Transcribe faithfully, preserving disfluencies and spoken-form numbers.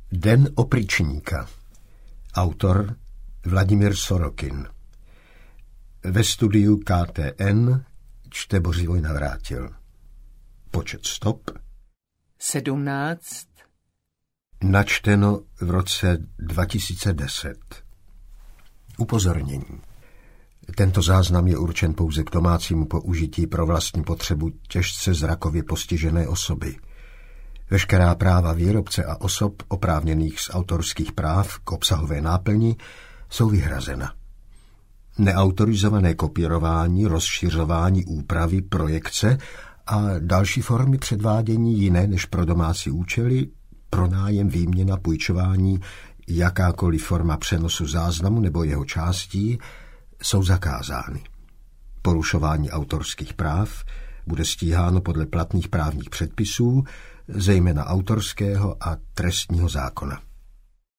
Den opryčníka. Autor Vladimír Sorokin. Ve studiu K T N čte Bořivoj Navrátil. Počet stop sedmnáct. Načteno v roce dva tisíce deset. Upozornění. Tento záznam je určen pouze k domácímu použití pro vlastní potřebu těžce zrakově postižené osoby. Veškerá práva výrobce a osob oprávněných z autorských práv k obsahové náplni jsou vyhrazena. Neautorizované kopírování, rozšiřování, úpravy, projekce a další formy předvádění jiné než pro domácí účely, pronájem, výměna, půjčování, jakákoliv forma přenosu záznamu nebo jeho částí jsou zakázány. Porušování autorských práv bude stíháno podle platných právních předpisů, zejména autorského a trestního zákona.